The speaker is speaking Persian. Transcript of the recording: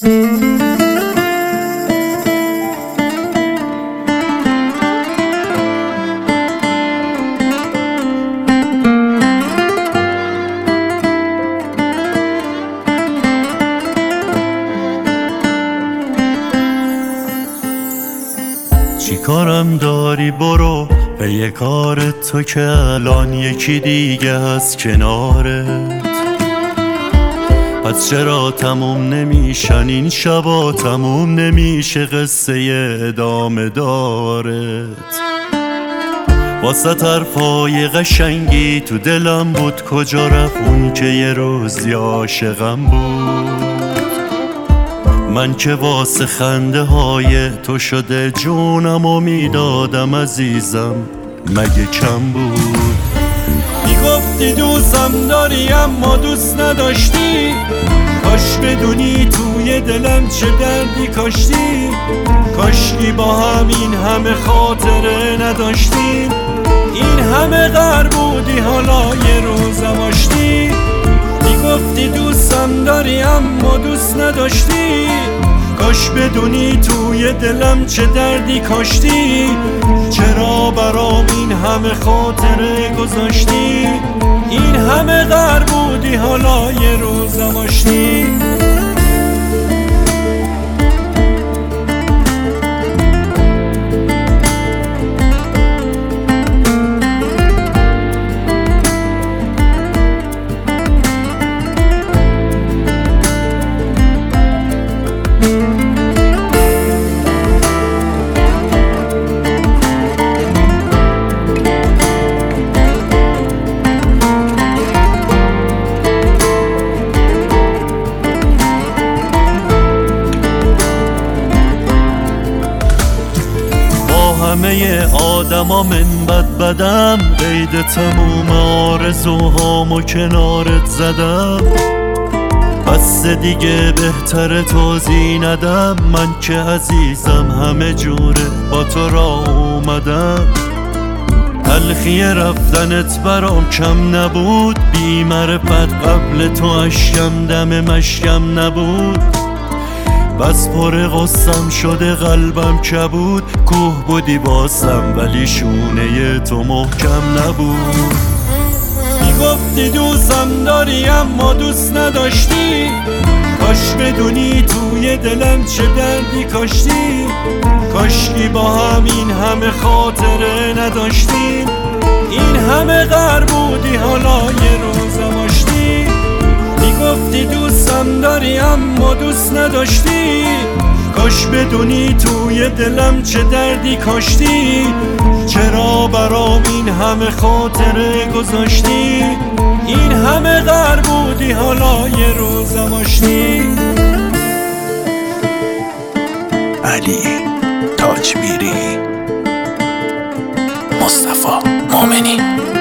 چی کارم داری برو به یه کارت تو که الان یکی دیگه هست کنارت. پس چرا تموم نمیشن این شبا، تموم نمیشه قصه ادامه دارت. واسه طرفای قشنگی تو دلم بود، کجا رفت اون که یه روزی عاشقم بود. من که واسه خنده های تو شده جونمو میدادم عزیزم، مگه کم بود؟ میگفتی دوستم داری اما دوست نداشتی، کاش بدونی توی دلم چه دردی کاشتی. کاشکی با همین همه خاطره نداشتیم، این همه غر بودی حالا یه روزم آشتی. میگفتی دوستم داری اما دوست نداشتی، کاش بدونی توی دلم چه دردی کاشتی. چرا برام این همه خاطره گذاشتی، این همه غر بودی حالا یه روزم آشتی. همه آدما من بدم، قید تموم آرزوهامو کنارت زدم. بس دیگه بهتره توضیح ندم، من که عزیزم همه جوره با تو راه اومدم. تلخی رفتنت برام کم نبود، بی معرفت قبل تو اشکم دم مشکم نبود. بس پر غصم شده قلبم کبود، کوه بودی واسم ولی شونه تو محکم نبود. میگفتی دوستم داری اما دوست نداشتی، کاش بدونی توی دلم چه دردی کاشتی. کاشکی با همین همه خاطره نداشتیم، این همه غر بودی حالا یه روزم آشتی. میگفتی دوستم داری اما دوست نداشتی، کاش بدونی توی دلم چه دردی کاشتی. چرا برام این همه خاطره گذاشتی، این همه غر بودی حالا یه روزم آشتی. علی تاجمیری، مصطفی مومنی.